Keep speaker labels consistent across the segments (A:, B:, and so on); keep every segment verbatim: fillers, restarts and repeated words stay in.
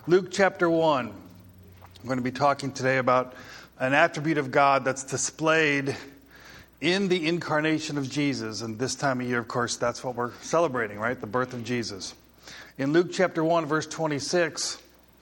A: Luke chapter one. I'm going to be talking today about an attribute of God that's displayed in the incarnation of Jesus. And this time of year, of course, that's what we're celebrating, right? The birth of Jesus. In Luke chapter one, verse twenty-six,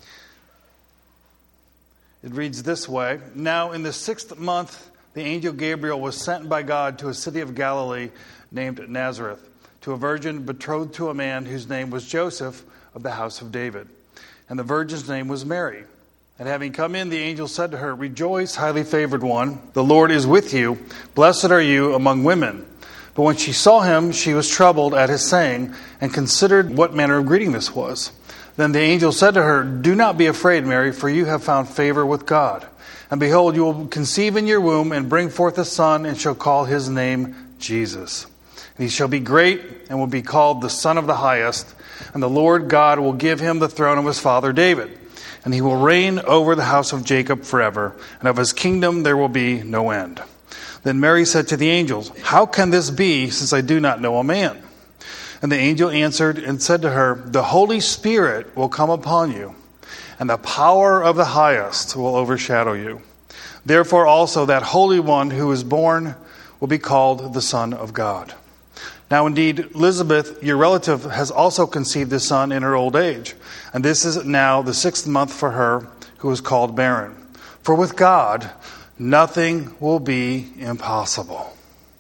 A: it reads this way. Now in the sixth month, the angel Gabriel was sent by God to a city of Galilee named Nazareth, to a virgin betrothed to a man whose name was Joseph of the house of David. And the virgin's name was Mary. And having come in, the angel said to her, "Rejoice, highly favored one, the Lord is with you. Blessed are you among women." But when she saw him, she was troubled at his saying, and considered what manner of greeting this was. Then the angel said to her, "Do not be afraid, Mary, for you have found favor with God. And behold, you will conceive in your womb and bring forth a son, and shall call his name Jesus. And he shall be great, and will be called the Son of the Highest. And the Lord God will give him the throne of his father David. And he will reign over the house of Jacob forever, and of his kingdom there will be no end." Then Mary said to the angels, "How can this be, since I do not know a man?" And the angel answered and said to her, "The Holy Spirit will come upon you, and the power of the Highest will overshadow you. Therefore also that Holy One who is born will be called the Son of God. Now indeed, Elizabeth, your relative, has also conceived a son in her old age. And this is now the sixth month for her who is called barren. For with God, nothing will be impossible."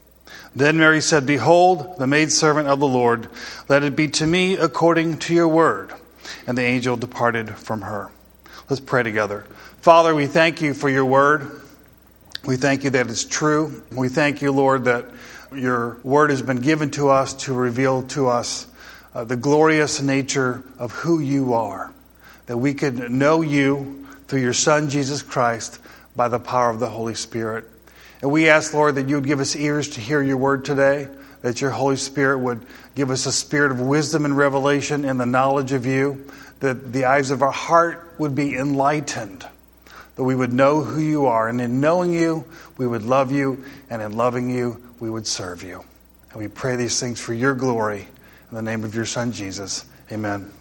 A: Then Mary said, "Behold, the maidservant of the Lord, let it be to me according to your word." And the angel departed from her. Let's pray together. Father, we thank you for your word. We thank you that it's true. We thank you, Lord, that your word has been given to us to reveal to us uh, the glorious nature of who you are. That we could know you through your Son, Jesus Christ, by the power of the Holy Spirit. And we ask, Lord, that you would give us ears to hear your word today. That your Holy Spirit would give us a spirit of wisdom and revelation in the knowledge of you. That the eyes of our heart would be enlightened. That we would know who you are. And in knowing you, we would love you. And in loving you, we would serve you. And we pray these things for your glory. In the name of your Son, Jesus. Amen.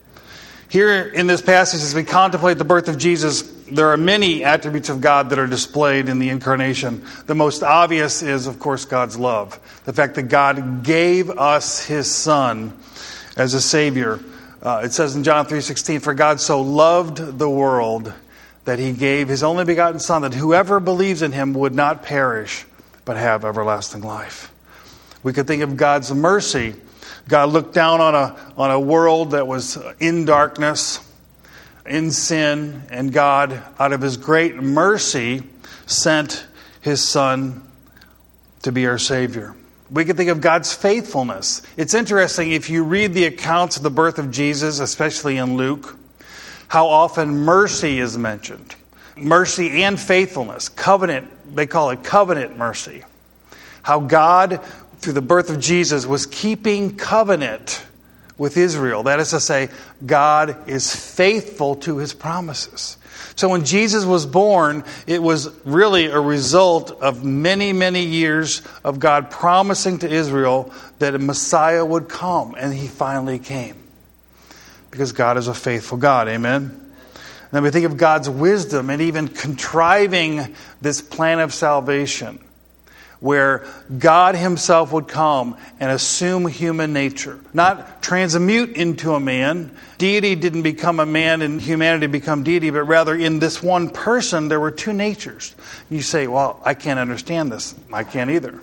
A: Here in this passage, as we contemplate the birth of Jesus, there are many attributes of God that are displayed in the incarnation. The most obvious is, of course, God's love. The fact that God gave us his Son as a Savior. Uh, it says in John three sixteen, "For God so loved the world that he gave his only begotten Son, that whoever believes in him would not perish, but have everlasting life." We could think of God's mercy. God looked down on a on a world that was in darkness, in sin, and God, out of his great mercy, sent his Son to be our Savior. We could think of God's faithfulness. It's interesting, if you read the accounts of the birth of Jesus, especially in Luke, how often mercy is mentioned. Mercy and faithfulness. Covenant, they call it covenant mercy. How God, through the birth of Jesus, was keeping covenant with Israel. That is to say, God is faithful to his promises. So when Jesus was born, it was really a result of many, many years of God promising to Israel that a Messiah would come. And he finally came. Because God is a faithful God. Amen? And then we think of God's wisdom and even contriving this plan of salvation, where God himself would come and assume human nature. Not transmute into a man. Deity didn't become a man and humanity become deity, but rather in this one person there were two natures. You say, "Well, I can't understand this." I can't either.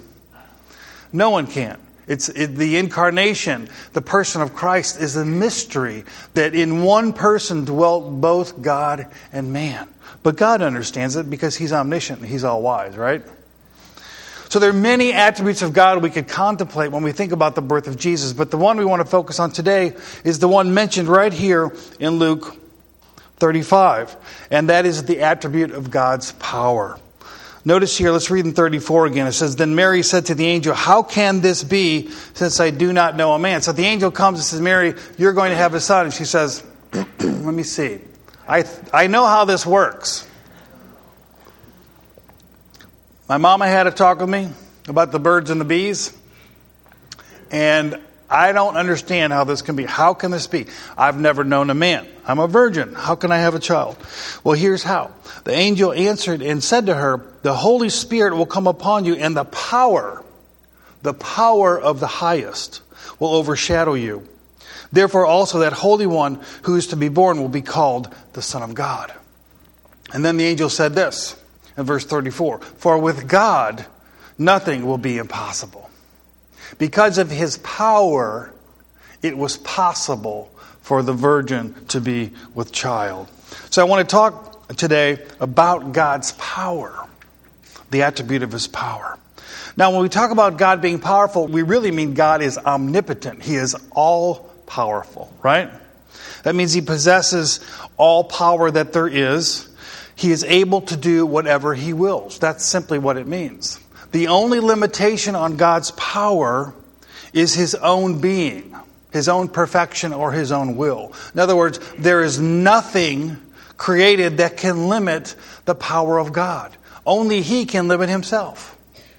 A: No one can. It's it, the incarnation, the person of Christ, is a mystery that in one person dwelt both God and man. But God understands it because he's omniscient and he's all wise, right? So there are many attributes of God we could contemplate when we think about the birth of Jesus. But the one we want to focus on today is the one mentioned right here in Luke thirty-five. And that is the attribute of God's power. Notice here, let's read in thirty-four again. It says, "Then Mary said to the angel, 'How can this be, since I do not know a man?'" So the angel comes and says, "Mary, you're going to have a son." And she says, "Let me see. I I know how this works. My mama had a talk with me about the birds and the bees. And I don't understand how this can be. How can this be? I've never known a man. I'm a virgin. How can I have a child? Well, here's how. The angel answered and said to her, the Holy Spirit will come upon you, and the power, the power of the highest will overshadow you. Therefore also that Holy One who is to be born will be called the Son of God. And then the angel said this in verse thirty-four, for with God nothing will be impossible. Because of his power, it was possible for the virgin to be with child. So I want to talk today about God's power, the attribute of his power. Now, when we talk about God being powerful, we really mean God is omnipotent. He is all-powerful, right? That means he possesses all power that there is. He is able to do whatever he wills. That's simply what it means. The only limitation on God's power is his own being, his own perfection, or his own will. In other words, there is nothing created that can limit the power of God. Only he can limit himself.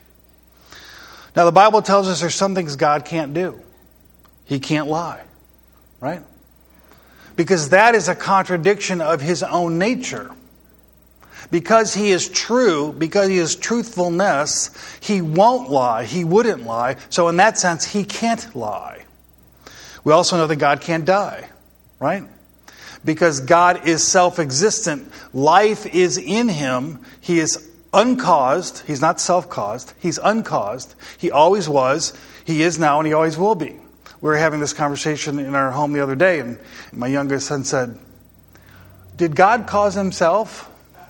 A: Now, the Bible tells us there's some things God can't do. He can't lie, right? Because that is a contradiction of his own nature. Because he is true, because he is truthfulness, he won't lie. He wouldn't lie. So in that sense, he can't lie. We also know that God can't die, right? Because God is self-existent. Life is in him. He is uncaused. He's not self-caused. He's uncaused. He always was. He is now, and he always will be. We were having this conversation in our home the other day, and my youngest son said, did God cause himself?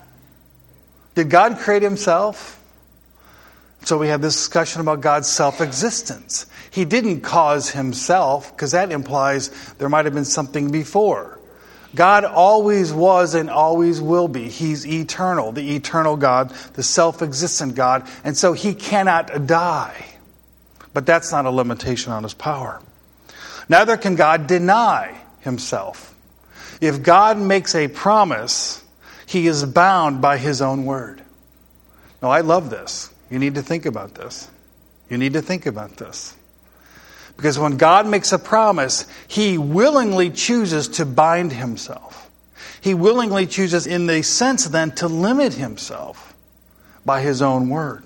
A: Did God create himself? So we had this discussion about God's self-existence. He didn't cause himself, because that implies there might have been something before. God always was and always will be. He's eternal, the eternal God, the self-existent God, and so he cannot die. But that's not a limitation on his power. Neither can God deny himself. If God makes a promise, he is bound by his own word. Now, I love this. You need to think about this. You need to think about this. Because when God makes a promise, he willingly chooses to bind himself. He willingly chooses, in the sense then, to limit himself by his own word.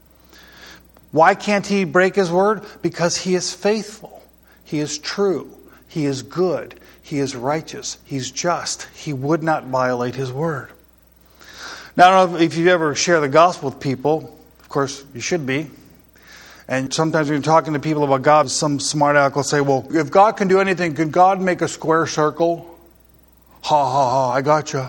A: Why can't he break his word? Because he is faithful. He is true. He is good. He is righteous. He's just. He would not violate his word. Now, I don't know if you ever share the gospel with people. Of course, you should be. And sometimes when you're talking to people about God, some smart aleck will say, well, if God can do anything, can God make a square circle? Ha, ha, ha, I gotcha.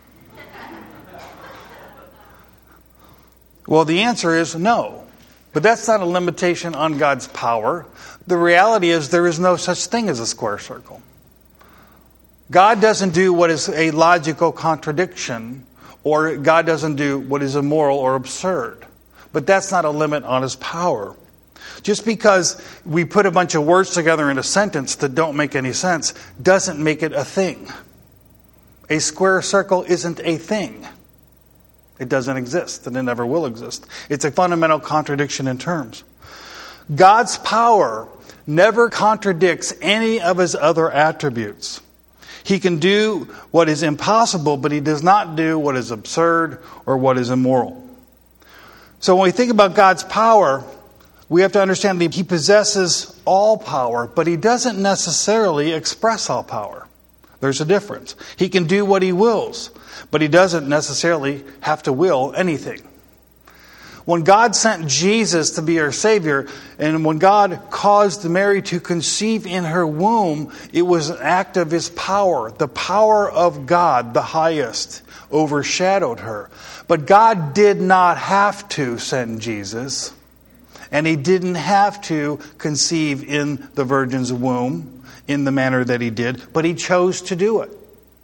A: Well, the answer is no. But that's not a limitation on God's power. The reality is there is no such thing as a square circle. God doesn't do what is a logical contradiction, or God doesn't do what is immoral or absurd. But that's not a limit on his power. Just because we put a bunch of words together in a sentence that don't make any sense doesn't make it a thing. A square circle isn't a thing. It doesn't exist, and it never will exist. It's a fundamental contradiction in terms. God's power never contradicts any of his other attributes. He can do what is impossible, but he does not do what is absurd or what is immoral. So when we think about God's power, we have to understand that he possesses all power, but he doesn't necessarily express all power. There's a difference. He can do what he wills, but he doesn't necessarily have to will anything. When God sent Jesus to be our Savior, and when God caused Mary to conceive in her womb, it was an act of his power. The power of God, the highest, overshadowed her. But God did not have to send Jesus, and he didn't have to conceive in the virgin's womb in the manner that he did, but he chose to do it.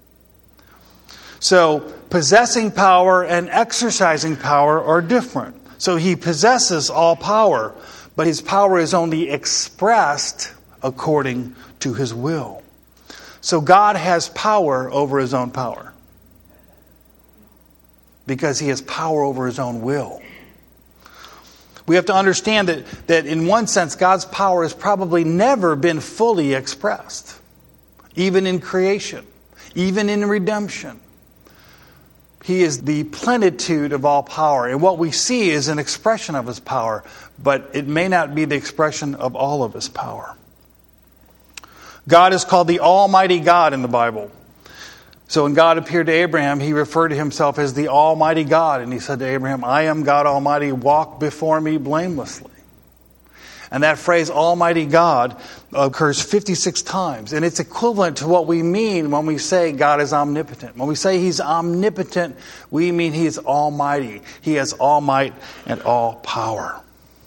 A: So, possessing power and exercising power are different. So he possesses all power, but his power is only expressed according to his will. So God has power over his own power, because he has power over his own will. We have to understand that, that in one sense, God's power has probably never been fully expressed, even in creation, even in redemption. He is the plenitude of all power. And what we see is an expression of His power, but it may not be the expression of all of His power. God is called the Almighty God in the Bible. So when God appeared to Abraham, He referred to Himself as the Almighty God. And He said to Abraham, I am God Almighty, walk before me blamelessly. And that phrase, Almighty God, occurs fifty-six times. And it's equivalent to what we mean when we say God is omnipotent. When we say He's omnipotent, we mean He is almighty. He has all might and all power.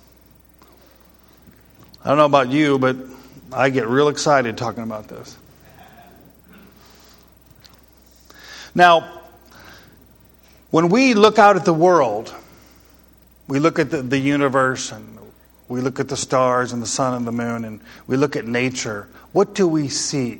A: I don't know about you, but I get real excited talking about this. Now, when we look out at the world, we look at the, the universe and we look at the stars and the sun and the moon and we look at nature, what do we see?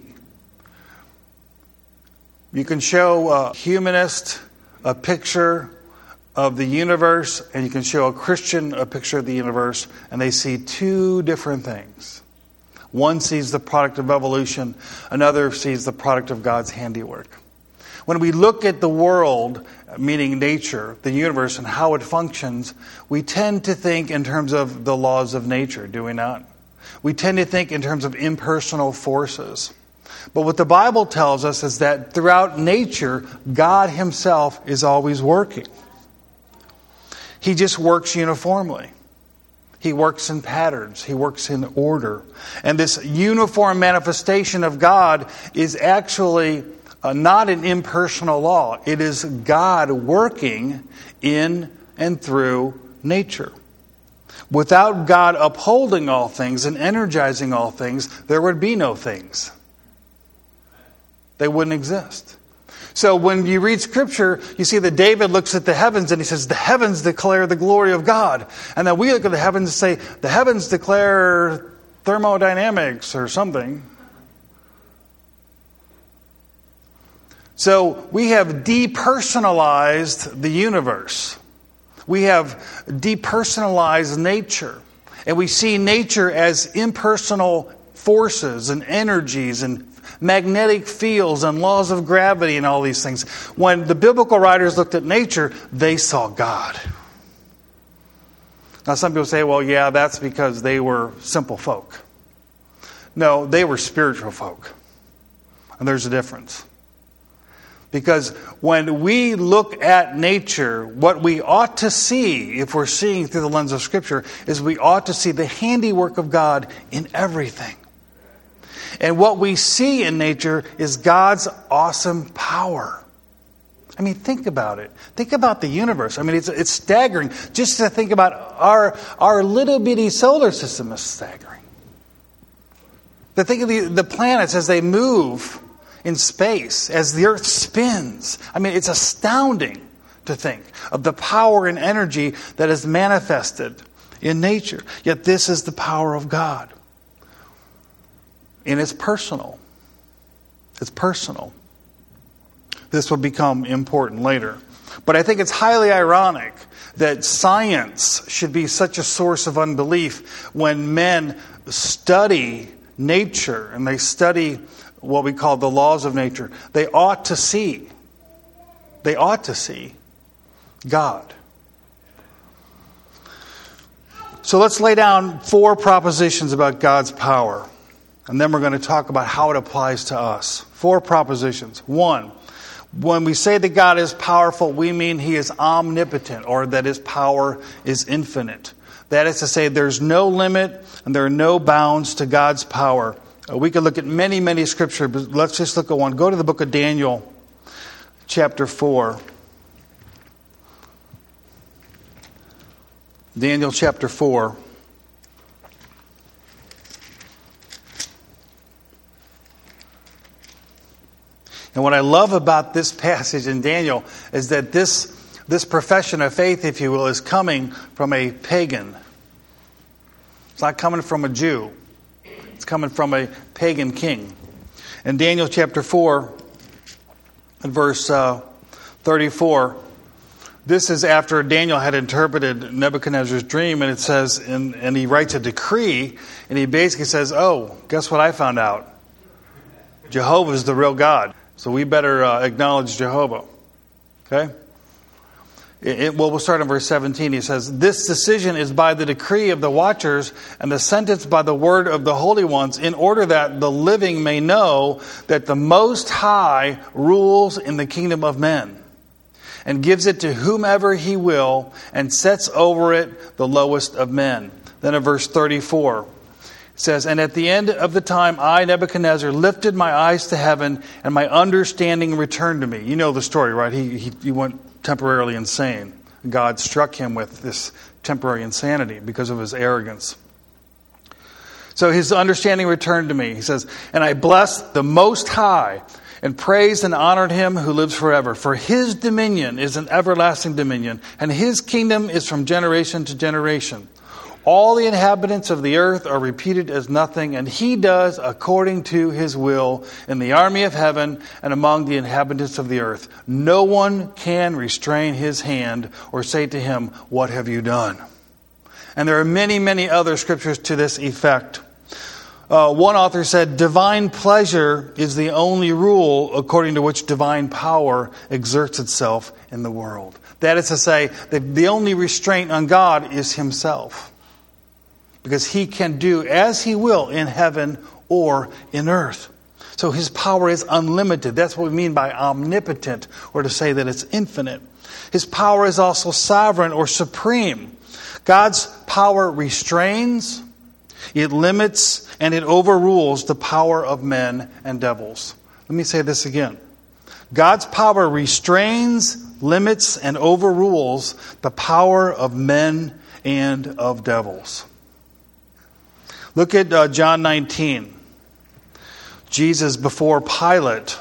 A: You can show a humanist a picture of the universe and you can show a Christian a picture of the universe, and they see two different things. One sees the product of evolution, another sees the product of God's handiwork. When we look at the world, meaning nature, the universe, and how it functions, we tend to think in terms of the laws of nature, do we not? We tend to think in terms of impersonal forces. But what the Bible tells us is that throughout nature, God Himself is always working. He just works uniformly. He works in patterns. He works in order. And this uniform manifestation of God is actually Uh, not an impersonal law. It is God working in and through nature. Without God upholding all things and energizing all things, there would be no things. They wouldn't exist. So when you read Scripture, you see that David looks at the heavens and he says, the heavens declare the glory of God. And then we look at the heavens and say, the heavens declare thermodynamics or something. So we have depersonalized the universe. We have depersonalized nature. And we see nature as impersonal forces and energies and magnetic fields and laws of gravity and all these things. When the biblical writers looked at nature, they saw God. Now some people say, well, yeah, that's because they were simple folk. No, they were spiritual folk. And there's a difference. Because when we look at nature, what we ought to see, if we're seeing through the lens of Scripture, is we ought to see the handiwork of God in everything. And what we see in nature is God's awesome power. I mean, think about it. Think about the universe. I mean, it's it's staggering. Just to think about our, our little bitty solar system is staggering. To think of the, the planets as they move in space, as the earth spins. I mean, it's astounding to think of the power and energy that is manifested in nature. Yet this is the power of God. And it's personal. It's personal. This will become important later. But I think it's highly ironic that science should be such a source of unbelief when men study nature and they study what we call the laws of nature. They ought to see, they ought to see God. So let's lay down four propositions about God's power. And then we're going to talk about how it applies to us. Four propositions. One, when we say that God is powerful, we mean He is omnipotent, or that His power is infinite. That is to say, there's no limit and there are no bounds to God's power. We could look at many, many scriptures, but let's just look at one. Go to the book of Daniel, chapter four. Daniel chapter four. And what I love about this passage in Daniel is that this, this profession of faith, if you will, is coming from a pagan. It's not coming from a Jew. It's coming from a pagan king. In Daniel chapter four, and verse uh, thirty-four, This is after Daniel had interpreted Nebuchadnezzar's dream, and it says, and, and he writes a decree, and he basically says, oh, guess what I found out? Jehovah is the real God. So we better uh, acknowledge Jehovah. Okay? It, it, well, we'll start in verse seventeen. He says, this decision is by the decree of the watchers and the sentence by the word of the holy ones, in order that the living may know that the Most High rules in the kingdom of men, and gives it to whomever he will, and sets over it the lowest of men. Then in verse thirty-four, it says, and at the end of the time, I, Nebuchadnezzar, lifted my eyes to heaven, and my understanding returned to me. You know the story, right? He, he, he went temporarily insane. God struck him with this temporary insanity because of his arrogance. So his understanding returned to me. He says, and I blessed the Most High, and praised and honored him who lives forever. For his dominion is an everlasting dominion, and his kingdom is from generation to generation. All the inhabitants of the earth are reputed as nothing, and he does according to his will in the army of heaven and among the inhabitants of the earth. No one can restrain his hand or say to him, what have you done? And there are many, many other scriptures to this effect. Uh, one author said, divine pleasure is the only rule according to which divine power exerts itself in the world. That is to say, that the only restraint on God is himself. Because he can do as he will in heaven or in earth. So his power is unlimited. That's what we mean by omnipotent, or to say that it's infinite. His power is also sovereign or supreme. God's power restrains, it limits, and it overrules the power of men and devils. Let me say this again. God's power restrains, limits, and overrules the power of men and of devils. Look at uh, John nineteen. Jesus before Pilate.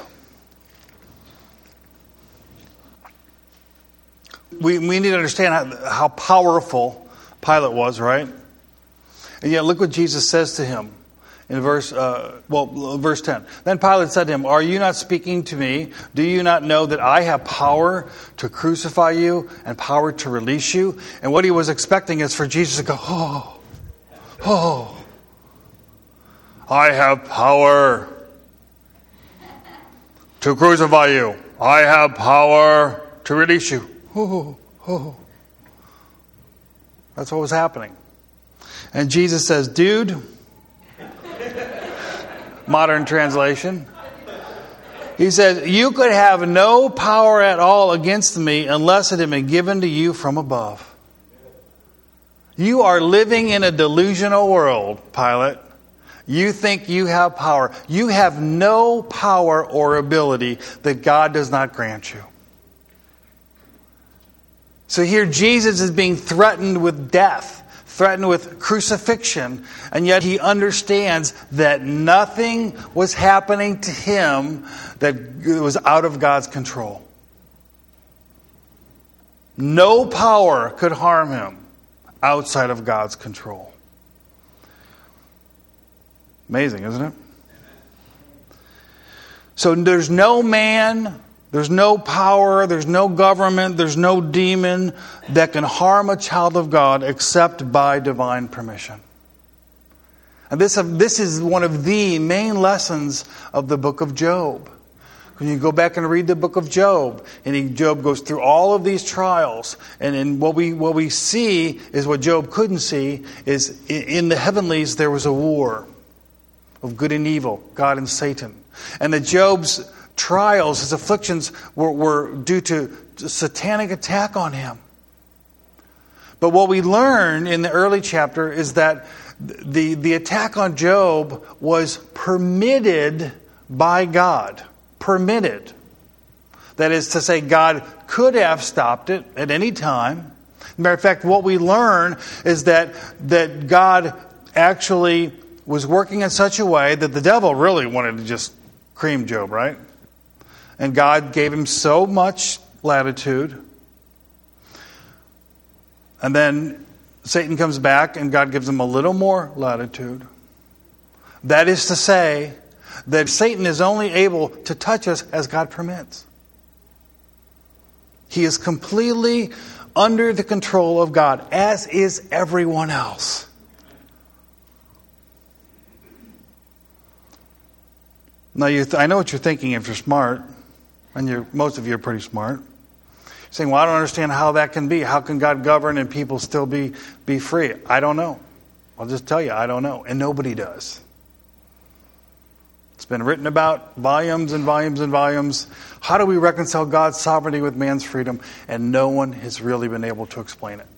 A: We, we need to understand how, how powerful Pilate was, right? And yet look what Jesus says to him in verse uh, well verse ten. Then Pilate said to him, are you not speaking to me? Do you not know that I have power to crucify you and power to release you? And what he was expecting is for Jesus to go, oh, oh, I have power to crucify you. I have power to release you. Oh, oh. That's what was happening. And Jesus says, dude, modern translation, he says, you could have no power at all against me unless it had been given to you from above. You are living in a delusional world, Pilate. You think you have power. You have no power or ability that God does not grant you. So here Jesus is being threatened with death, threatened with crucifixion, and yet he understands that nothing was happening to him that was out of God's control. No power could harm him outside of God's control. Amazing, isn't it? So there's no man, there's no power, there's no government, there's no demon that can harm a child of God except by divine permission. And this, this is one of the main lessons of the book of Job. When you go back and read the book of Job, and he, Job goes through all of these trials, and, and what we what we see is what Job couldn't see is in, in the heavenlies there was a war of good and evil, God and Satan. And that Job's trials, his afflictions, were, were due to satanic attack on him. But what we learn in the early chapter is that the, the attack on Job was permitted by God. Permitted. That is to say, God could have stopped it at any time. Matter of fact, what we learn is that, that God actually was working in such a way that the devil really wanted to just cream Job, right? And God gave him so much latitude. And then Satan comes back and God gives him a little more latitude. That is to say that Satan is only able to touch us as God permits. He is completely under the control of God, as is everyone else. Now, you th- I know what you're thinking if you're smart, and you're, most of you are pretty smart. You're saying, well, I don't understand how that can be. How can God govern and people still be, be free? I don't know. I'll just tell you, I don't know. And nobody does. It's been written about volumes and volumes and volumes. How do we reconcile God's sovereignty with man's freedom? And no one has really been able to explain it.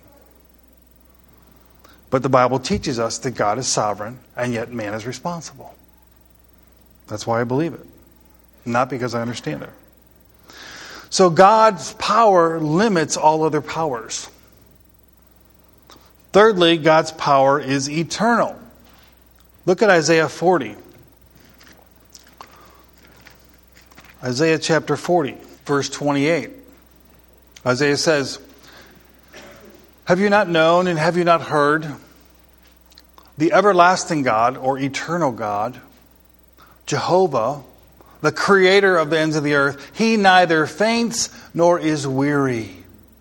A: But the Bible teaches us that God is sovereign, and yet man is responsible. That's why I believe it. Not because I understand it. So God's power limits all other powers. Thirdly, God's power is eternal. Look at Isaiah forty. Isaiah chapter forty, verse twenty-eight. Isaiah says, have you not known and have you not heard? The everlasting God, or eternal God, Jehovah, the creator of the ends of the earth, he neither faints nor is weary.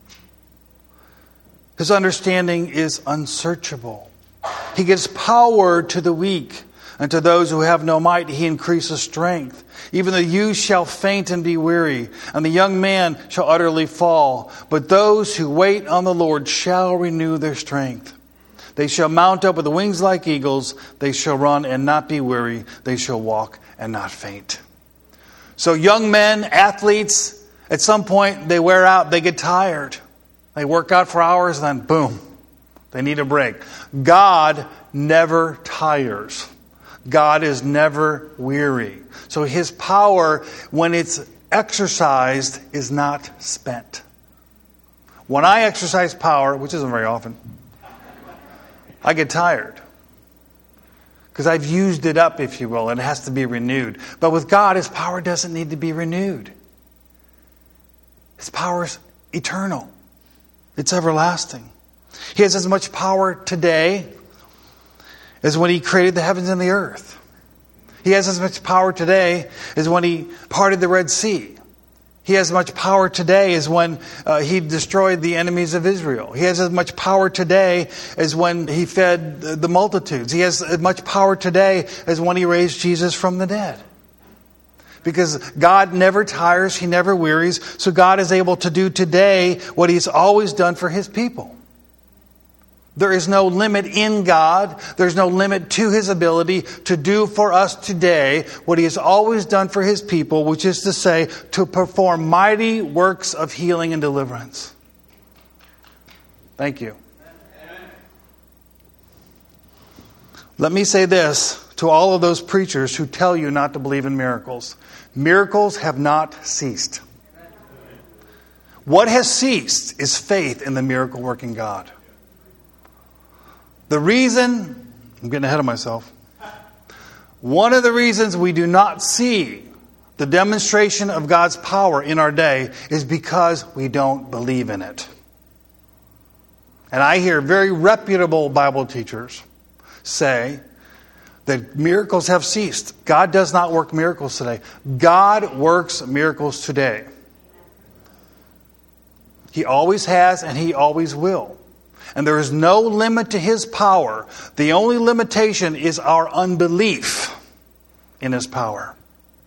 A: His understanding is unsearchable. He gives power to the weak, and to those who have no might he increases strength. Even the youth shall faint and be weary, and the young man shall utterly fall. But those who wait on the Lord shall renew their strength. They shall mount up with wings like eagles. They shall run and not be weary. They shall walk and not faint. So young men, athletes, at some point they wear out, they get tired. They work out for hours, and then boom, they need a break. God never tires. God is never weary. So his power, when it's exercised, is not spent. When I exercise power, which isn't very often, I get tired. Because I've used it up, if you will, and it has to be renewed. But with God, his power doesn't need to be renewed. His power is eternal. It's everlasting. He has as much power today as when he created the heavens and the earth. He has as much power today as when he parted the Red Sea. He has as much power today as when uh, he destroyed the enemies of Israel. He has as much power today as when he fed the multitudes. He has as much power today as when he raised Jesus from the dead. Because God never tires, he never wearies, so God is able to do today what he's always done for his people. There is no limit in God. There's no limit to his ability to do for us today what he has always done for his people, which is to say, to perform mighty works of healing and deliverance. Thank you. Let me say this to all of those preachers who tell you not to believe in miracles. Miracles have not ceased. What has ceased is faith in the miracle-working God. The reason, I'm getting ahead of myself, one of the reasons we do not see the demonstration of God's power in our day is because we don't believe in it. And I hear very reputable Bible teachers say that miracles have ceased. God does not work miracles today. God works miracles today. He always has and he always will. And there is no limit to his power. The only limitation is our unbelief in his power.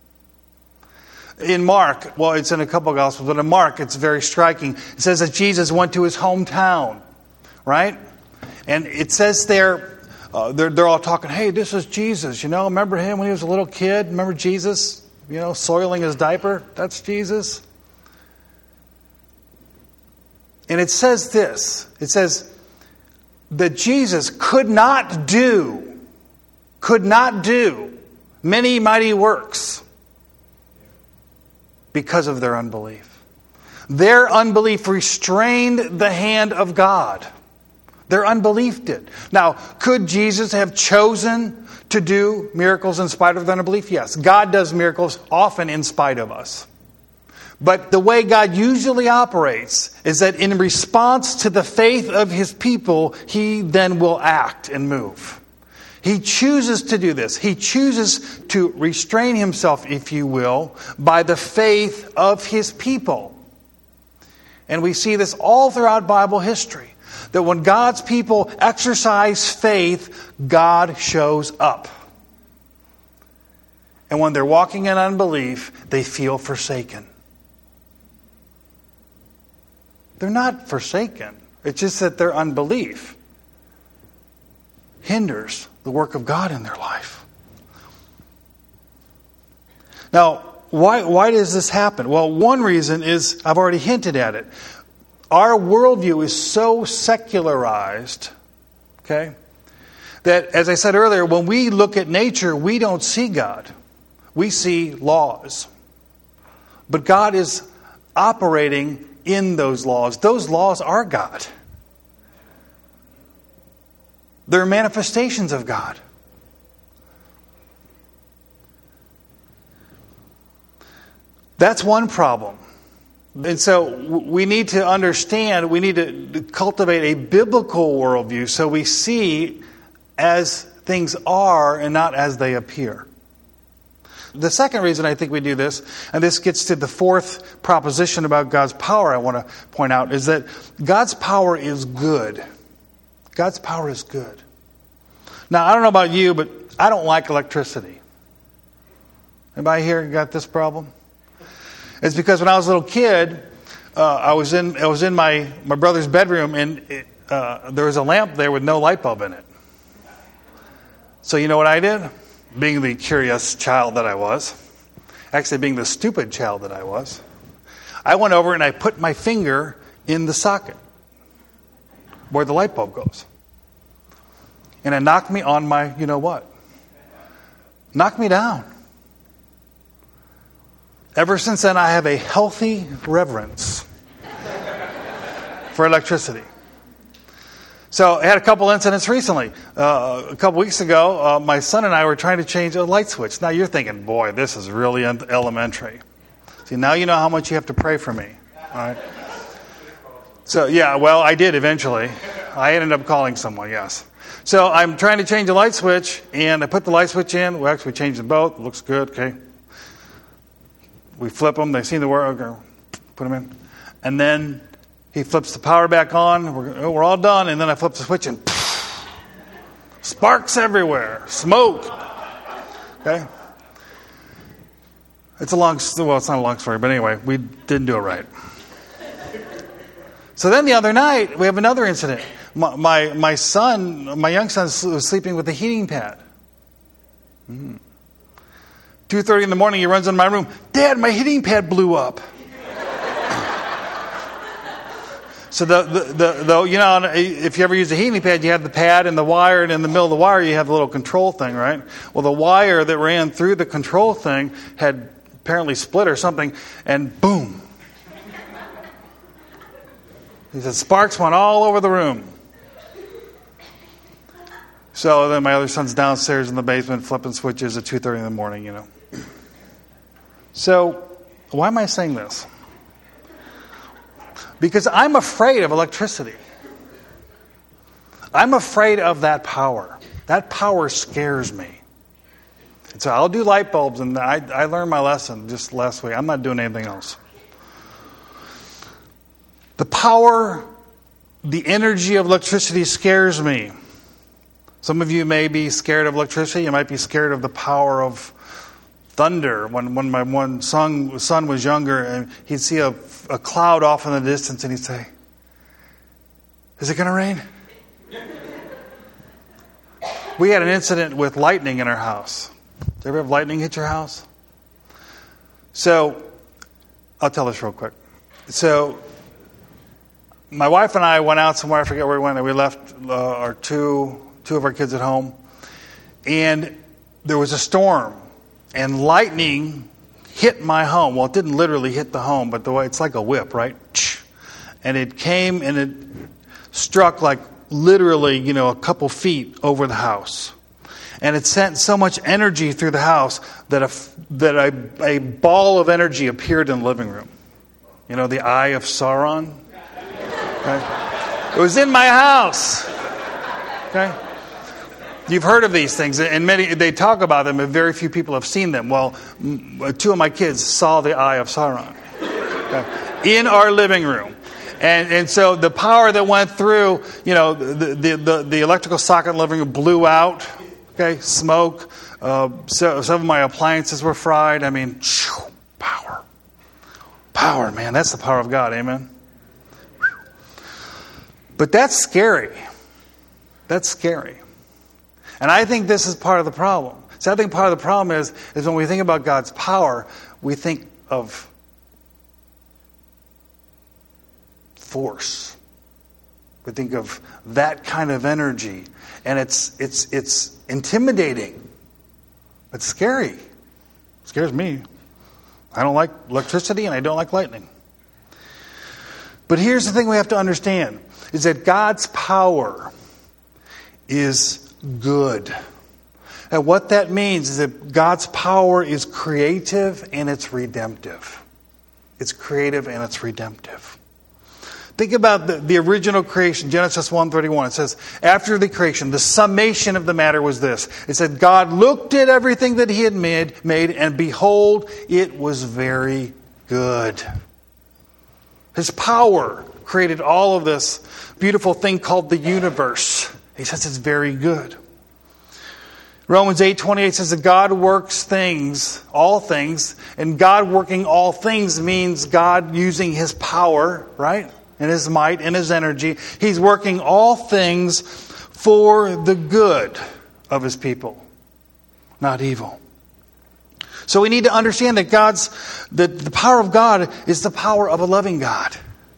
A: In Mark, well, it's in a couple of Gospels, but in Mark, it's very striking. It says that Jesus went to his hometown, right? And it says there, uh, they're, they're all talking, hey, this is Jesus. You know, remember him when he was a little kid? Remember Jesus, you know, soiling his diaper? That's Jesus. And it says this. It says that Jesus could not do, could not do many mighty works because of their unbelief. Their unbelief restrained the hand of God. Their unbelief did. Now, could Jesus have chosen to do miracles in spite of their unbelief? Yes. God does miracles often in spite of us. But the way God usually operates is that in response to the faith of his people, he then will act and move. He chooses to do this. He chooses to restrain himself, if you will, by the faith of his people. And we see this all throughout Bible history. That when God's people exercise faith, God shows up. And when they're walking in unbelief, they feel forsaken. They're not forsaken. It's just that their unbelief hinders the work of God in their life. Now, why, why does this happen? Well, one reason is, I've already hinted at it. Our worldview is so secularized, okay, that, as I said earlier, when we look at nature, we don't see God. We see laws. But God is operating in those laws. Those laws are God. They're manifestations of God. That's one problem. And so we need to understand, we need to cultivate a biblical worldview so we see as things are and not as they appear. The second reason I think we do this, and this gets to the fourth proposition about God's power I want to point out, is that God's power is good. God's power is good. Now, I don't know about you, but I don't like electricity. Anybody here got this problem? It's because when I was a little kid, uh, I was in I was in my, my brother's bedroom, and it, uh, there was a lamp there with no light bulb in it. So you know what I did? Being the curious child that I was, actually being the stupid child that I was, I went over and I put my finger in the socket where the light bulb goes. And it knocked me on my, you know what? Knocked me down. Ever since then, I have a healthy reverence for electricity. So I had a couple incidents recently. Uh, a couple weeks ago, uh, my son and I were trying to change a light switch. Now you're thinking, boy, this is really elementary. See, now you know how much you have to pray for me. All right. So, yeah, well, I did eventually. I ended up calling someone, yes. So I'm trying to change a light switch, and I put the light switch in. We actually changed them both. It looks good, okay. We flip them. They seem to work. Okay. Put them in. And then he flips the power back on. We're, we're all done. And then I flip the switch and poof, sparks everywhere. Smoke. Okay. It's a long, well, it's not a long story, but anyway, we didn't do it right. So then the other night, we have another incident. My my, my son, my young son was sleeping with a heating pad. Mm-hmm. two thirty in the morning, he runs in my room. Dad, my heating pad blew up. So the, the, the, the, you know, if you ever use a heating pad, you have the pad and the wire, and in the middle of the wire, you have the little control thing, right? Well, the wire that ran through the control thing had apparently split or something, and boom. He said, sparks went all over the room. So then my other son's downstairs in the basement flipping switches at two thirty in the morning, you know. So, why am I saying this? Because I'm afraid of electricity. I'm afraid of that power. That power scares me. And so I'll do light bulbs, and I, I learned my lesson just last week. I'm not doing anything else. The power, the energy of electricity scares me. Some of you may be scared of electricity. You might be scared of the power of thunder. When when my one son, son was younger, and he'd see a, a cloud off in the distance, and he'd say, "Is it going to rain?" We had an incident with lightning in our house. Did you ever have lightning hit your house? So, I'll tell this real quick. So, my wife and I went out somewhere. I forget where we went. And we left uh, our two two of our kids at home, and there was a storm. And lightning hit my home. Well, it didn't literally hit the home, but the way it's like a whip, right? And it came and it struck like literally, you know, a couple feet over the house. And it sent so much energy through the house that a, that a, a ball of energy appeared in the living room. You know, the Eye of Sauron? Okay? It was in my house. Okay? You've heard of these things, and many they talk about them, and very few people have seen them. Well, two of my kids saw the Eye of Sauron, okay, in our living room. And and so the power that went through, you know, the the, the, the electrical socket in the living room blew out. Okay, smoke. Uh, so some of my appliances were fried. I mean, power. Power, man. That's the power of God. Amen. But that's scary. That's scary. And I think this is part of the problem. So I think part of the problem is, is when we think about God's power, we think of force. We think of that kind of energy. And it's it's it's intimidating. It's scary. It scares me. I don't like electricity and I don't like lightning. But here's the thing we have to understand, is that God's power is good. And what that means is that God's power is creative and it's redemptive. It's creative and it's redemptive. Think about the, the original creation, Genesis one thirty-one. It says, after the creation, the summation of the matter was this. It said, God looked at everything that he had made, made, and behold, it was very good. His power created all of this beautiful thing called the universe. He says it's very good. Romans eight twenty-eight says that God works things, all things, and God working all things means God using his power, right? And his might and his energy. He's working all things for the good of his people, not evil. So we need to understand that God's that the power of God is the power of a loving God.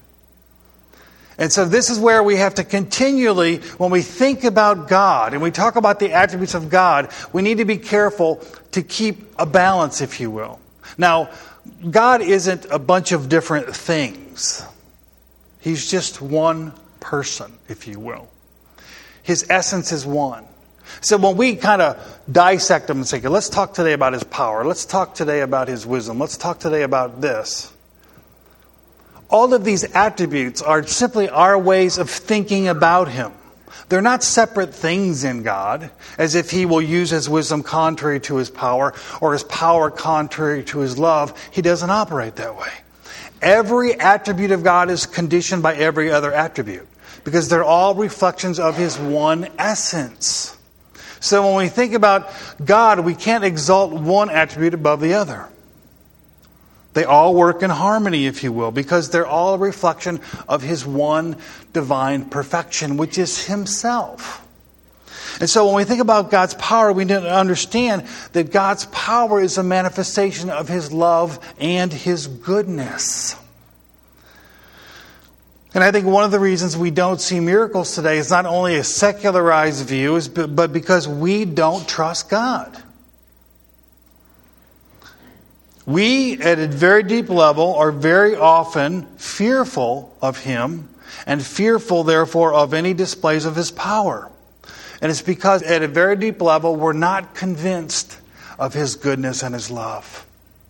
A: And so this is where we have to continually, when we think about God and we talk about the attributes of God, we need to be careful to keep a balance, if you will. Now, God isn't a bunch of different things. He's just one person, if you will. His essence is one. So when we kind of dissect him and say, okay, let's talk today about his power. Let's talk today about his wisdom. Let's talk today about this. All of these attributes are simply our ways of thinking about him. They're not separate things in God, as if he will use his wisdom contrary to his power or his power contrary to his love. He doesn't operate that way. Every attribute of God is conditioned by every other attribute because they're all reflections of his one essence. So when we think about God, we can't exalt one attribute above the other. They all work in harmony, if you will, because they're all a reflection of his one divine perfection, which is himself. And so when we think about God's power, we need to understand that God's power is a manifestation of his love and his goodness. And I think one of the reasons we don't see miracles today is not only a secularized view, but because we don't trust God. We, at a very deep level, are very often fearful of him and fearful, therefore, of any displays of his power. And it's because at a very deep level, we're not convinced of his goodness and his love.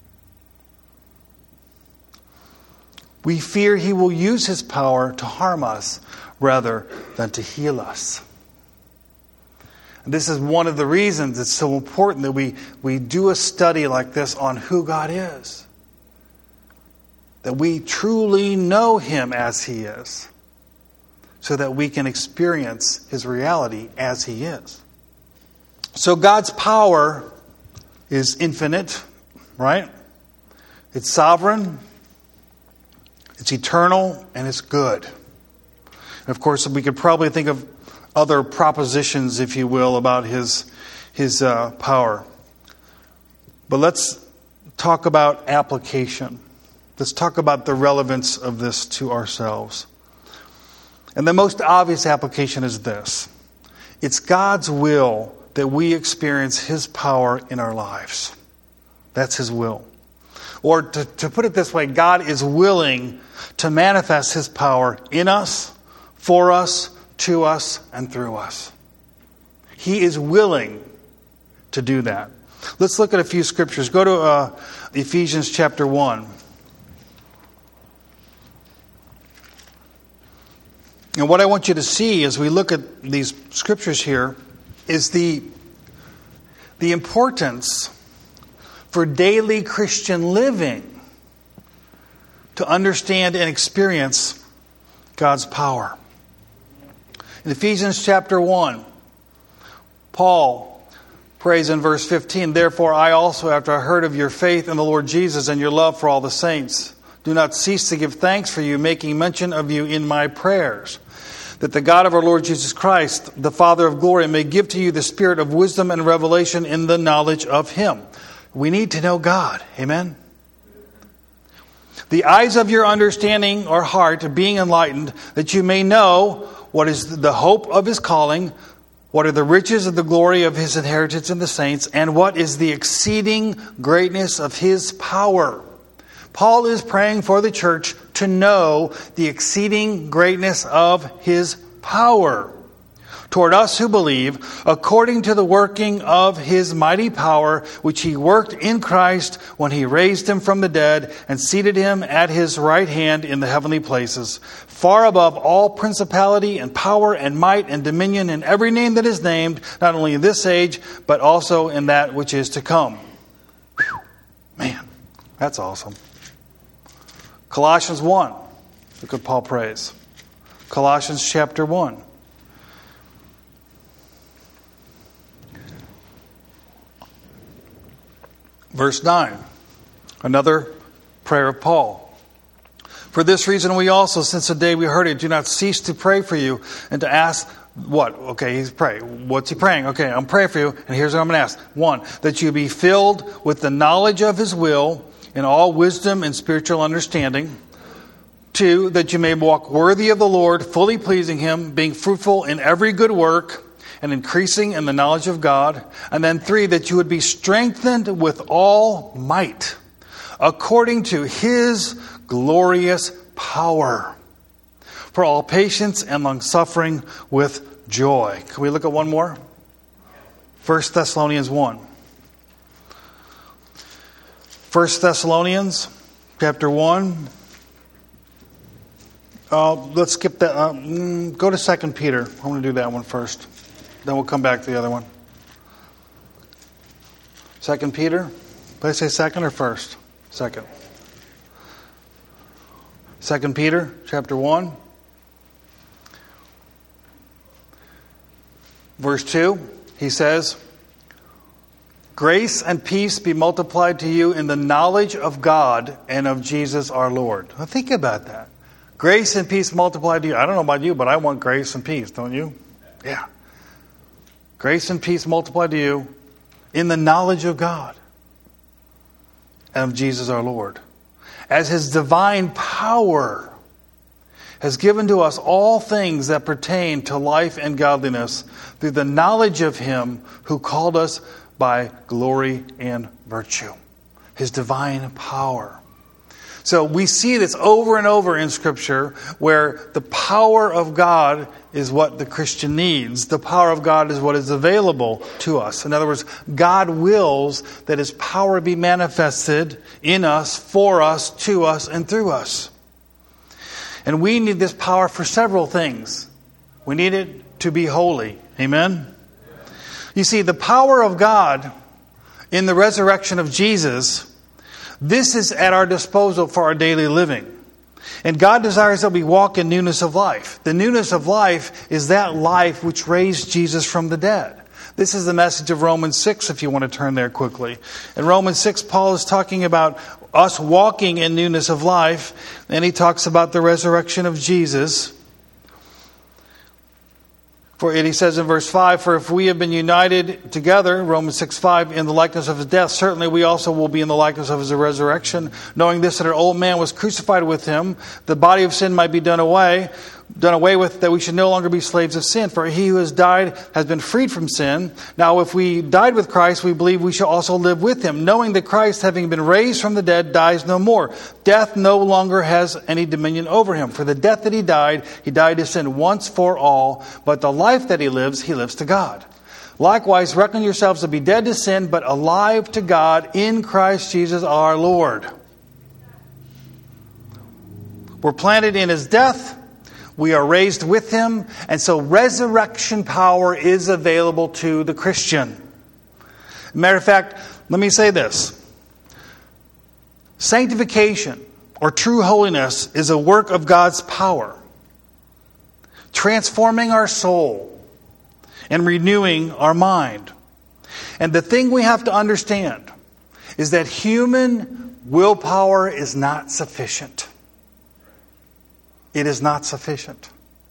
A: We fear he will use his power to harm us rather than to heal us. And this is one of the reasons it's so important that we, we do a study like this on who God is. That we truly know him as he is. So that we can experience his reality as he is. So God's power is infinite, right? It's sovereign, it's eternal, and it's good. And of course, we could probably think of other propositions, if you will, about his, his uh, power. But let's talk about application. Let's talk about the relevance of this to ourselves. And the most obvious application is this. It's God's will that we experience his power in our lives. That's his will. Or to, to put it this way, God is willing to manifest his power in us, for us, to us, and through us. He is willing to do that. Let's look at a few scriptures. Go to uh, Ephesians chapter one. And what I want you to see as we look at these scriptures here is the, the importance for daily Christian living to understand and experience God's power. In Ephesians chapter one, Paul prays in verse fifteen, "Therefore I also, after I heard of your faith in the Lord Jesus and your love for all the saints, do not cease to give thanks for you, making mention of you in my prayers, that the God of our Lord Jesus Christ, the Father of glory, may give to you the spirit of wisdom and revelation in the knowledge of Him." We need to know God. Amen? "The eyes of your understanding or heart being enlightened, that you may know what is the hope of His calling, what are the riches of the glory of His inheritance in the saints, and what is the exceeding greatness of His power." Paul is praying for the church to know the exceeding greatness of His power toward us who believe, according to the working of His mighty power, which He worked in Christ when He raised Him from the dead and seated Him at His right hand in the heavenly places, far above all principality and power and might and dominion and every name that is named, not only in this age, but also in that which is to come. Whew. Man, that's awesome. Colossians one. Look what Paul prays. Colossians chapter one. Verse nine. Another prayer of Paul. "For this reason we also, since the day we heard it, do not cease to pray for you and to ask," what? Okay, he's praying. What's he praying? Okay, I'm praying for you, and here's what I'm going to ask. One, that you be filled with the knowledge of His will in all wisdom and spiritual understanding. Two, that you may walk worthy of the Lord, fully pleasing Him, being fruitful in every good work, and increasing in the knowledge of God. And then three, that you would be strengthened with all might, according to His glorious power, for all patience and long-suffering with joy. Can we look at one more? First Thessalonians one. First Thessalonians chapter one. Uh, let's skip that. Uh, mm, go to Second Peter. I want to do that one first. Then we'll come back to the other one. Second Peter. Did I say second or first? Second. Second Peter chapter one. Verse two. He says, "Grace and peace be multiplied to you in the knowledge of God and of Jesus our Lord." Now think about that. Grace and peace multiplied to you. I don't know about you, but I want grace and peace, don't you? Yeah. Grace and peace multiplied to you in the knowledge of God and of Jesus our Lord, as His divine power has given to us all things that pertain to life and godliness through the knowledge of Him who called us by glory and virtue. His divine power. So we see this over and over in Scripture, where the power of God is what the Christian needs. The power of God is what is available to us. In other words, God wills that His power be manifested in us, for us, to us, and through us. And we need this power for several things. We need it to be holy. Amen? You see, the power of God in the resurrection of Jesus, this is at our disposal for our daily living. And God desires that we walk in newness of life. The newness of life is that life which raised Jesus from the dead. This is the message of Romans six, if you want to turn there quickly. In Romans six, Paul is talking about us walking in newness of life. And he talks about the resurrection of Jesus. For it, he says in verse five, "For if we have been united together," Romans six five, "in the likeness of His death, certainly we also will be in the likeness of His resurrection, knowing this, that our old man was crucified with Him, the body of sin might be done away, done away with, that we should no longer be slaves of sin. For he who has died has been freed from sin. Now if we died with Christ, we believe we shall also live with Him, knowing that Christ, having been raised from the dead, dies no more. Death no longer has any dominion over Him. For the death that He died, He died to sin once for all, but the life that He lives, He lives to God. Likewise, reckon yourselves to be dead to sin, but alive to God in Christ Jesus our Lord." We're planted in His death. We are raised with Him. And so resurrection power is available to the Christian. Matter of fact, let me say this. Sanctification, or true holiness, is a work of God's power. transforming our soul and renewing our mind. And the thing we have to understand is that human willpower is not sufficient. It is not sufficient.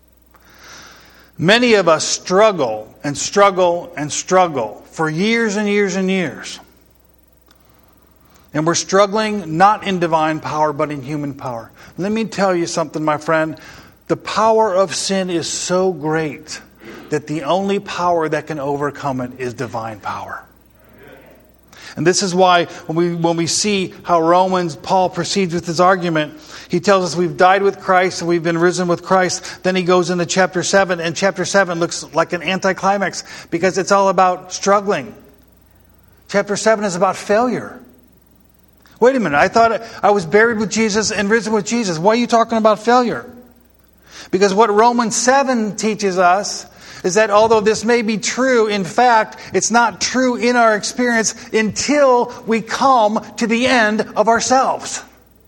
A: Many of us struggle and struggle and struggle for years and years and years. And we're struggling not in divine power, but in human power. Let me tell you something, my friend. The power of sin is so great that the only power that can overcome it is divine power. And this is why when we when we see how Romans, Paul proceeds with his argument, he tells us we've died with Christ and we've been risen with Christ. Then he goes into chapter seven, and chapter seven looks like an anticlimax because it's all about struggling. Chapter seven is about failure. Wait a minute, I thought I was buried with Jesus and risen with Jesus. Why are you talking about failure? Because what Romans seven teaches us is that although this may be true, in fact, it's not true in our experience until we come to the end of ourselves.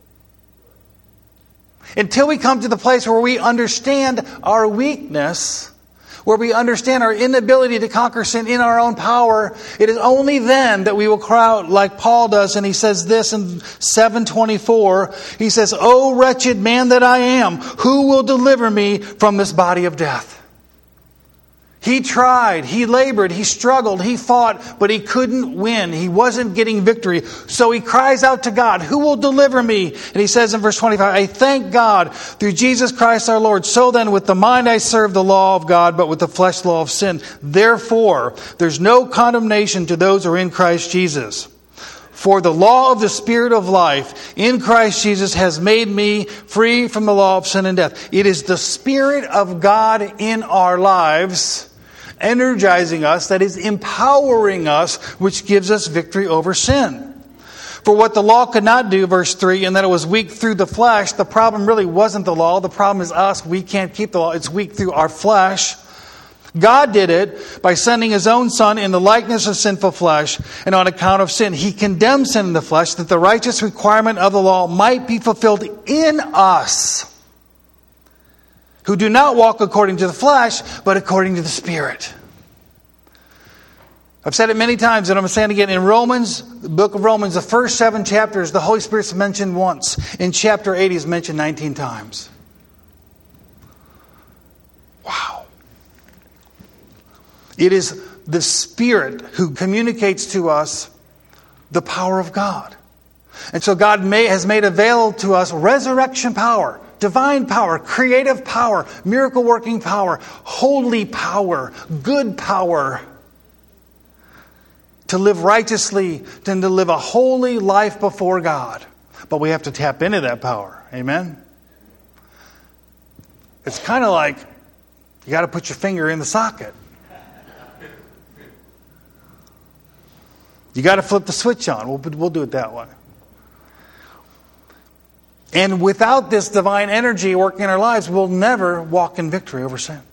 A: Until we come to the place where we understand our weakness, where we understand our inability to conquer sin in our own power, it is only then that we will cry out like Paul does. And he says this in seven twenty-four. He says, "O wretched man that I am, who will deliver me from this body of death?" He tried, he labored, he struggled, he fought, but he couldn't win. He wasn't getting victory. So he cries out to God, "Who will deliver me?" And he says in verse twenty-five, "I thank God through Jesus Christ our Lord. So then with the mind I serve the law of God, but with the flesh the law of sin. Therefore, there's no condemnation to those who are in Christ Jesus. For the law of the Spirit of life in Christ Jesus has made me free from the law of sin and death." It is the Spirit of God in our lives, energizing us, that is empowering us, which gives us victory over sin. For what the law could not do, verse three, and that it was weak through the flesh, the problem really wasn't the law. The problem is us. We can't keep the law. It's weak through our flesh. God did it by sending His own Son in the likeness of sinful flesh, and on account of sin, He condemned sin in the flesh, that the righteous requirement of the law might be fulfilled in us, who do not walk according to the flesh, but according to the Spirit. I've said it many times, and I'm saying it again. In Romans, the book of Romans, the first seven chapters, the Holy Spirit's mentioned once. In chapter eight, He's mentioned nineteen times. Wow. It is the Spirit who communicates to us the power of God. And so God may, has made available to us resurrection power, divine power, creative power, miracle working power, holy power, good power, to live righteously and to live a holy life before God. But we have to tap into that power. Amen? It's kind of like you got to put your finger in the socket. You got to flip the switch on. We'll, we'll do it that way. And without this divine energy working in our lives, we'll never walk in victory over sin.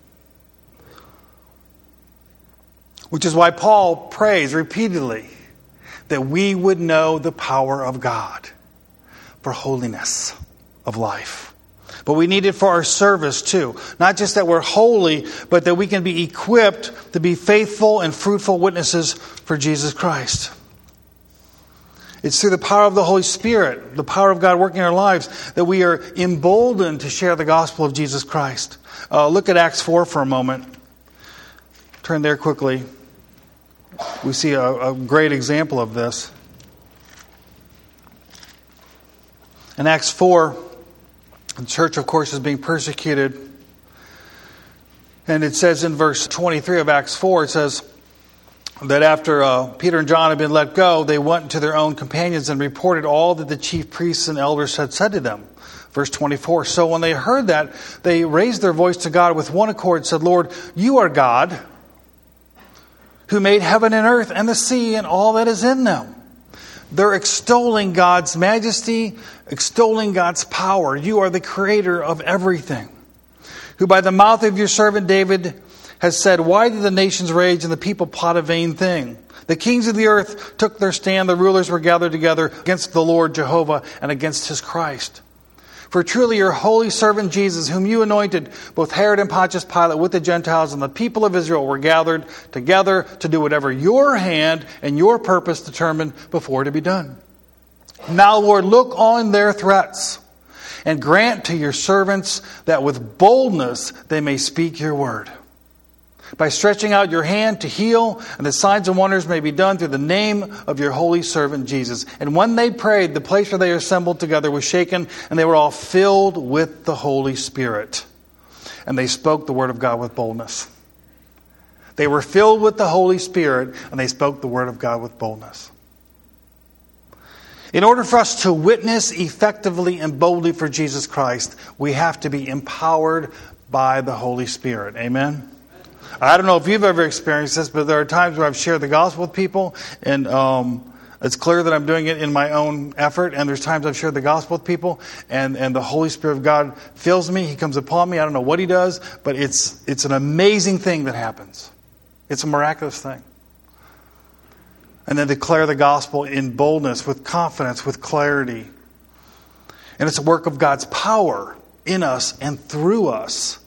A: Which is why Paul prays repeatedly that we would know the power of God for holiness of life. But we need it for our service too. Not just that we're holy, but that we can be equipped to be faithful and fruitful witnesses for Jesus Christ. It's through the power of the Holy Spirit, the power of God working in our lives, that we are emboldened to share the gospel of Jesus Christ. Uh, look at Acts four for a moment. Turn there quickly. We see a, a great example of this. In Acts four, the church, of course, is being persecuted. And it says in verse twenty-three of Acts four, it says that after uh, Peter and John had been let go, they went to their own companions and reported all that the chief priests and elders had said to them. Verse twenty-four, so when they heard that, they raised their voice to God with one accord and said, "Lord, you are God, who made heaven and earth and the sea and all that is in them." They're extolling God's majesty, extolling God's power. You are the creator of everything. Who by the mouth of your servant David has said, "Why do the nations rage and the people plot a vain thing? The kings of the earth took their stand. The rulers were gathered together against the Lord Jehovah and against His Christ." For truly your holy servant Jesus, whom you anointed, both Herod and Pontius Pilate with the Gentiles and the people of Israel were gathered together to do whatever your hand and your purpose determined before to be done. Now, Lord, look on their threats and grant to your servants that with boldness they may speak your word. By stretching out your hand to heal, and the signs and wonders may be done through the name of your holy servant Jesus. And when they prayed, the place where they assembled together was shaken, and they were all filled with the Holy Spirit. And they spoke the word of God with boldness. They were filled with the Holy Spirit, and they spoke the word of God with boldness. In order for us to witness effectively and boldly for Jesus Christ, we have to be empowered by the Holy Spirit. Amen? I don't know if you've ever experienced this, but there are times where I've shared the gospel with people, and um, it's clear that I'm doing it in my own effort. And there's times I've shared the gospel with people, and, and the Holy Spirit of God fills me. He comes upon me. I don't know what He does, but it's it's an amazing thing that happens. It's a miraculous thing. And then declare the gospel in boldness, with confidence, with clarity. And it's a work of God's power in us and through us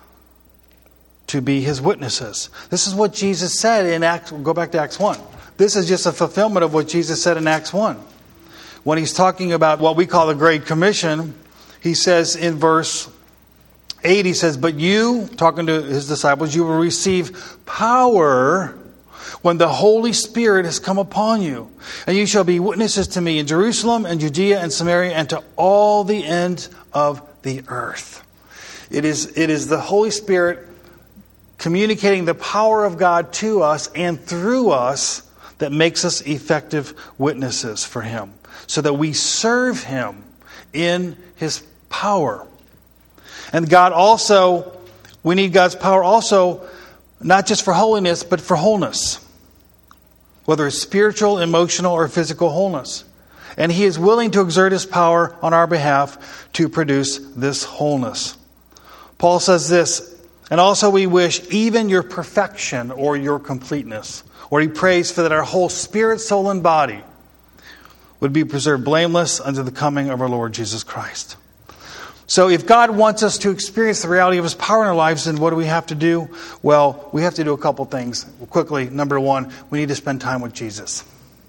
A: to be His witnesses. This is what Jesus said in Acts. Go back to Acts one. This is just a fulfillment of what Jesus said in Acts one. When He's talking about what we call the Great Commission, He says in verse eight, He says, but you, talking to His disciples, you will receive power when the Holy Spirit has come upon you. And you shall be witnesses to me in Jerusalem and Judea and Samaria and to all the end of the earth. It is, it is the Holy Spirit communicating the power of God to us and through us that makes us effective witnesses for Him, so that we serve Him in His power. And God also, we need God's power also, not just for holiness, but for wholeness. Whether it's spiritual, emotional, or physical wholeness. And He is willing to exert His power on our behalf to produce this wholeness. Paul says this, and also we wish even your perfection or your completeness. Or he prays for that our whole spirit, soul, and body would be preserved blameless unto the coming of our Lord Jesus Christ. So if God wants us to experience the reality of His power in our lives, then what do we have to do? Well, we have to do a couple things. Quickly, number one, we need to spend time with Jesus.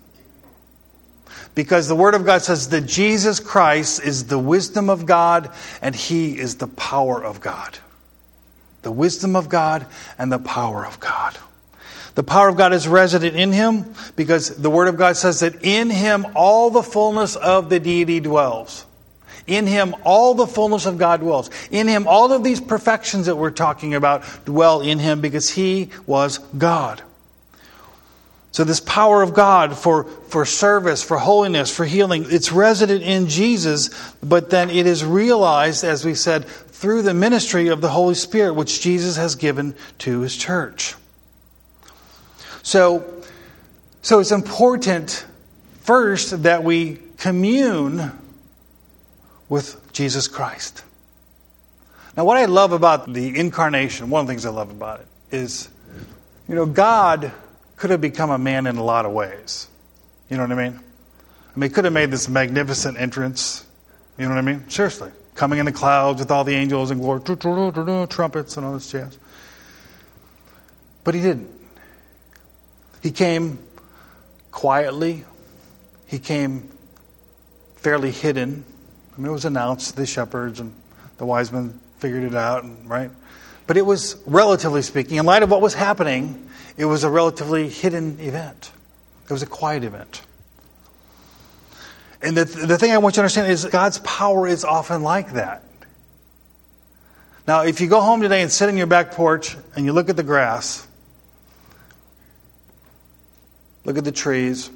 A: Because the Word of God says that Jesus Christ is the wisdom of God and He is the power of God. The wisdom of God and the power of God. The power of God is resident in Him because the Word of God says that in Him all the fullness of the deity dwells. In Him all the fullness of God dwells. In Him all of these perfections that we're talking about dwell in Him because He was God. So this power of God for, for service, for holiness, for healing, it's resident in Jesus, but then it is realized, as we said, through the ministry of the Holy Spirit, which Jesus has given to His church. So, so it's important, first, that we commune with Jesus Christ. Now, what I love about the incarnation, one of the things I love about it, is, you know, God could have become a man in a lot of ways. You know what I mean? I mean, he could have made this magnificent entrance. You know what I mean? Seriously. Coming in the clouds with all the angels and glory, trumpets and all this jazz. But He didn't. He came quietly. He came fairly hidden. I mean, it was announced to the shepherds and the wise men figured it out, right? But it was, relatively speaking, in light of what was happening, it was a relatively hidden event. It was a quiet event. And the, the thing I want you to understand is God's power is often like that. Now, if you go home today and sit on your back porch and you look at the grass, look at the trees,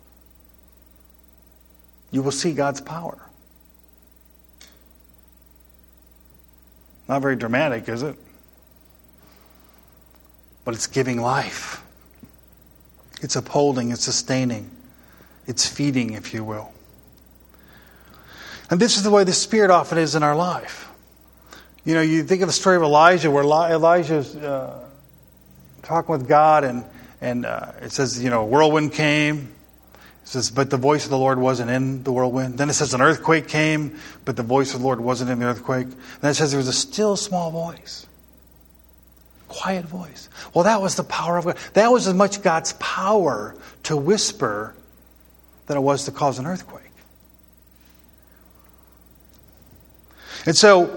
A: you will see God's power. Not very dramatic, is it? But it's giving life. It's upholding, it's sustaining, it's feeding, if you will. And this is the way the Spirit often is in our life. You know, you think of the story of Elijah, where Elijah's uh, talking with God, and and uh, it says, you know, a whirlwind came, It says, but the voice of the Lord wasn't in the whirlwind. Then it says an earthquake came, but the voice of the Lord wasn't in the earthquake. Then it says there was a still small voice. Quiet voice. Well, that was the power of God. That was as much God's power to whisper than it was to cause an earthquake. And so,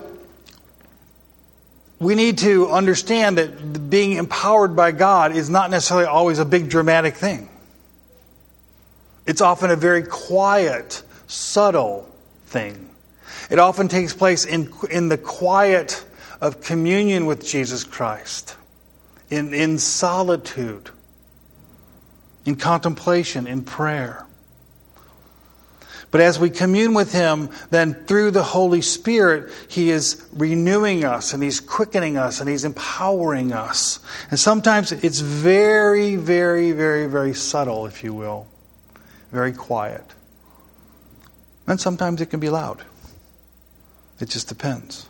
A: we need to understand that being empowered by God is not necessarily always a big dramatic thing. It's often a very quiet, subtle thing. It often takes place in, in the quiet of communion with Jesus Christ, in, in solitude, in contemplation, in prayer. But as we commune with Him, then through the Holy Spirit, He is renewing us and He's quickening us and He's empowering us. And sometimes it's very, very, very, very subtle, if you will. Very quiet. And sometimes it can be loud. It just depends.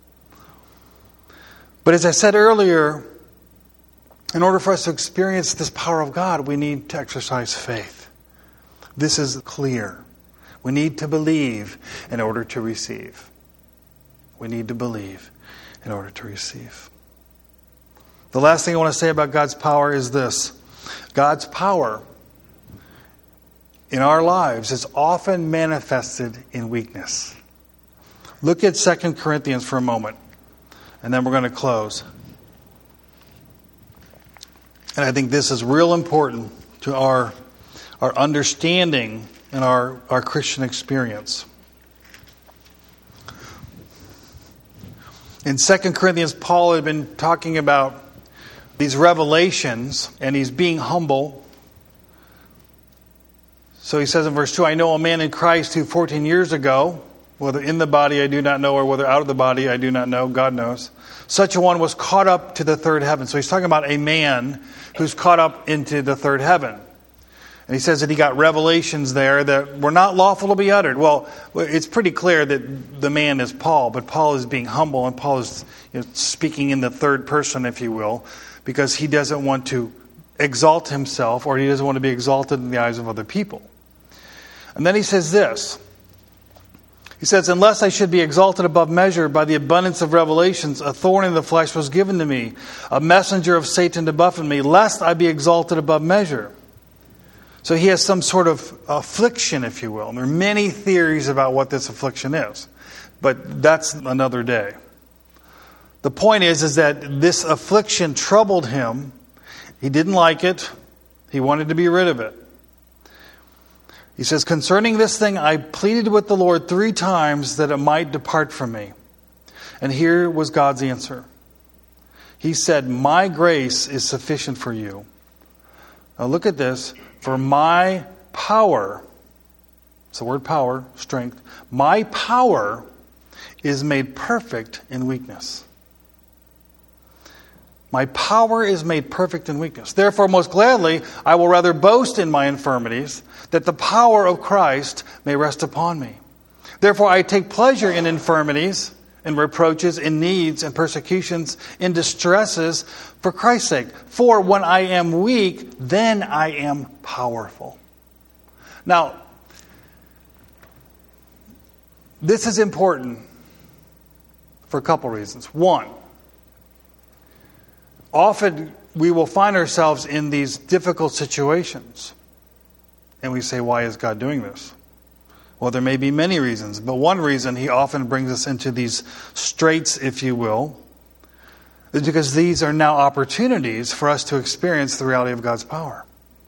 A: But as I said earlier, in order for us to experience this power of God, we need to exercise faith. This is clear. We need to believe in order to receive. We need to believe in order to receive. The last thing I want to say about God's power is this. God's power in our lives is often manifested in weakness. Look at Second Corinthians for a moment, and then we're going to close. And I think this is real important to our, our understanding and our, our Christian experience. In Second Corinthians, Paul had been talking about these revelations, and he's being humble. So he says in verse two, I know a man in Christ who fourteen years ago, whether in the body I do not know, or whether out of the body I do not know, God knows, such a one was caught up to the third heaven. So he's talking about a man who's caught up into the third heaven. And he says that he got revelations there that were not lawful to be uttered. Well, it's pretty clear that the man is Paul, but Paul is being humble, and Paul is, you know, speaking in the third person, if you will, because he doesn't want to exalt himself, or he doesn't want to be exalted in the eyes of other people. And then he says this. He says, unless I should be exalted above measure by the abundance of revelations, a thorn in the flesh was given to me, a messenger of Satan to buffet me, lest I be exalted above measure. So he has some sort of affliction, if you will. And there are many theories about what this affliction is. But that's another day. The point is, is that this affliction troubled him. He didn't like it. He wanted to be rid of it. He says, concerning this thing, I pleaded with the Lord three times that it might depart from me. And here was God's answer. He said, my grace is sufficient for you. Now look at this. For my power, it's the word power, strength, my power is made perfect in weakness. My power is made perfect in weakness. Therefore, most gladly, I will rather boast in my infirmities, that the power of Christ may rest upon me. Therefore, I take pleasure in infirmities, in reproaches, in needs, in persecutions, in distresses, for Christ's sake. For when I am weak, then I am powerful. Now, this is important for a couple reasons. One, often we will find ourselves in these difficult situations. And we say, why is God doing this? Well, there may be many reasons, but one reason He often brings us into these straits, if you will, is because these are now opportunities for us to experience the reality of God's power.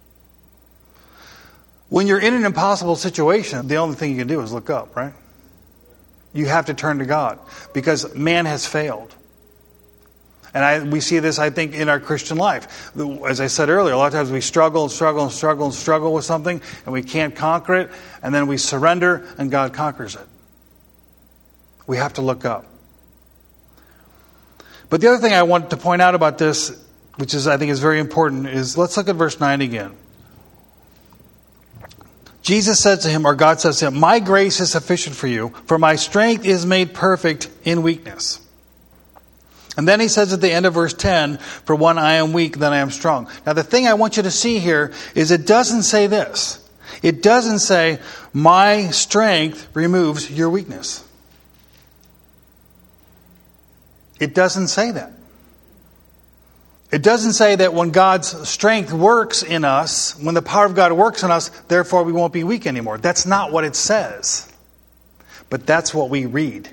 A: When you're in an impossible situation, the only thing you can do is look up, right? You have to turn to God because man has failed. And I, we see this, I think, in our Christian life. As I said earlier, a lot of times we struggle and struggle and struggle and struggle with something, and we can't conquer it, and then we surrender, and God conquers it. We have to look up. But the other thing I want to point out about this, which is I think is very important, is let's look at verse nine again. Jesus said to him, or God says to him, my grace is sufficient for you, for my strength is made perfect in weakness. And then he says at the end of verse ten, for when I am weak, then I am strong. Now the thing I want you to see here is it doesn't say this. It doesn't say, my strength removes your weakness. It doesn't say that. It doesn't say that when God's strength works in us, when the power of God works in us, therefore we won't be weak anymore. That's not what it says. But that's what we read.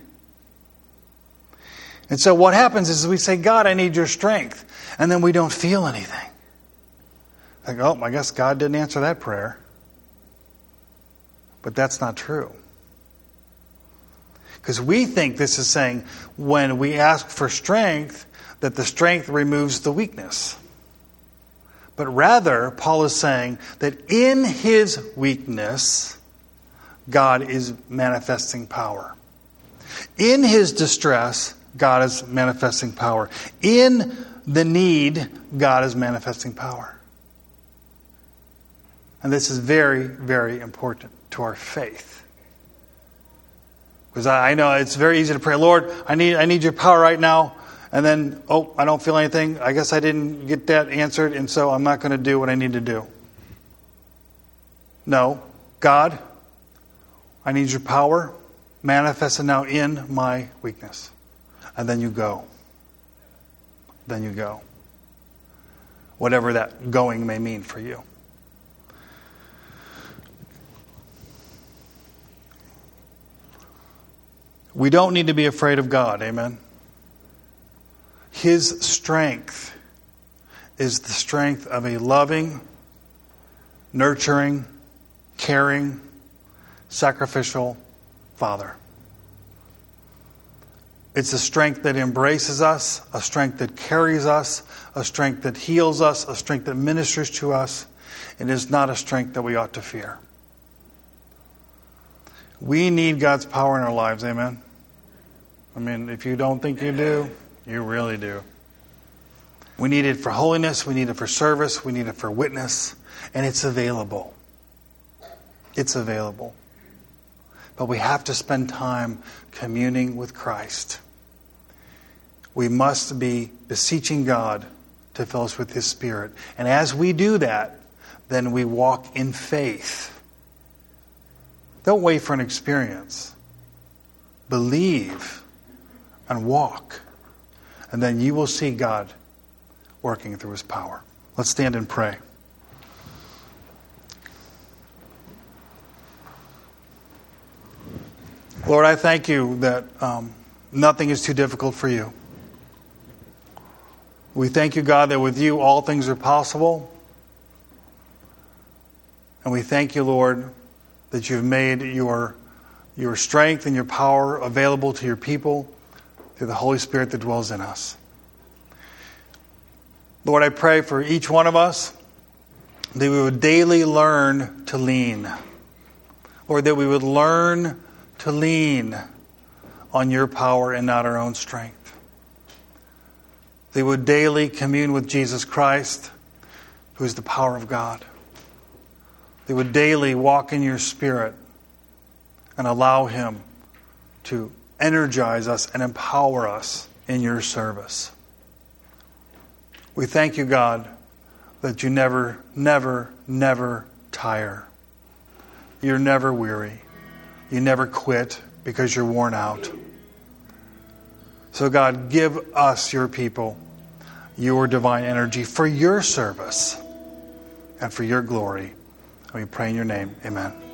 A: And so what happens is we say, God, I need your strength. And then we don't feel anything. Like, oh, I guess God didn't answer that prayer. But that's not true. Because we think this is saying when we ask for strength, that the strength removes the weakness. But rather, Paul is saying that in his weakness, God is manifesting power. In his distress, God is manifesting power. In the need, God is manifesting power. And this is very, very important to our faith. Because I know it's very easy to pray, Lord, I need I need your power right now. And then, oh, I don't feel anything. I guess I didn't get that answered, and so I'm not going to do what I need to do. No. God, I need your power manifested now in my weakness. And then you go. Then you go. Whatever that going may mean for you. We don't need to be afraid of God. Amen. His strength is the strength of a loving, nurturing, caring, sacrificial Father. It's a strength that embraces us, a strength that carries us, a strength that heals us, a strength that ministers to us. It is not a strength that we ought to fear. We need God's power in our lives, amen? I mean, if you don't think you do, you really do. We need it for holiness. We need it for service. We need it for witness. And it's available. It's available. But we have to spend time communing with Christ. We must be beseeching God to fill us with His Spirit. And as we do that, then we walk in faith. Don't wait for an experience. Believe and walk. And then you will see God working through His power. Let's stand and pray. Lord, I thank you that um, nothing is too difficult for you. We thank you, God, that with you all things are possible. And we thank you, Lord, that you've made your, your strength and your power available to your people through the Holy Spirit that dwells in us. Lord, I pray for each one of us that we would daily learn to lean. Lord, that we would learn to lean on your power and not our own strength. They would daily commune with Jesus Christ, who is the power of God. They would daily walk in your Spirit and allow Him to energize us and empower us in your service. We thank you, God, that you never, never, never tire. You're never weary. You never quit because you're worn out. So God, give us, your people, your divine energy for your service and for your glory. And we pray in your name. Amen.